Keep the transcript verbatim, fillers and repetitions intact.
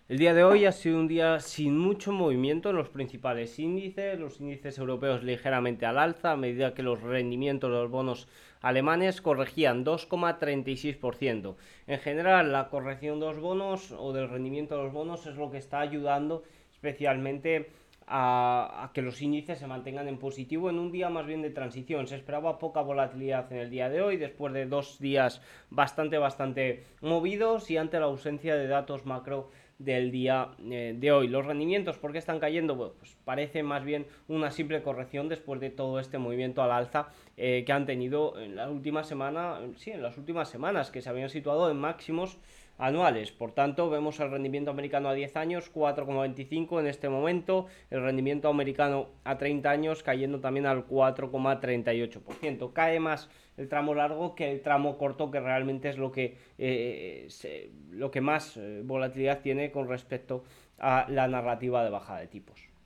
El día de hoy ha sido un día sin mucho movimiento en los principales índices, los índices europeos ligeramente al alza a medida que los rendimientos de los bonos alemanes corregían dos coma treinta y seis por ciento. En general, la corrección de los bonos o del rendimiento de los bonos es lo que está ayudando especialmente a, a, que los índices se mantengan en positivo en un día más bien de transición. Se esperaba poca volatilidad en el día de hoy, después de dos días bastante, bastante movidos y ante la ausencia de datos macro del día eh, de hoy. Los rendimientos, ¿por qué están cayendo? Bueno, pues parece más bien una simple corrección después de todo este movimiento al alza eh, que han tenido en la última semana, sí, en las últimas semanas, que se habían situado en máximos anuales. Por tanto, vemos el rendimiento americano a diez años, cuatro coma veinticinco en este momento, el rendimiento americano a treinta años cayendo también al cuatro coma treinta y ocho por ciento. Cae más el tramo largo que el tramo corto, que realmente es lo que, eh, se, lo que más eh, volatilidad tiene con respecto a la narrativa de bajada de tipos.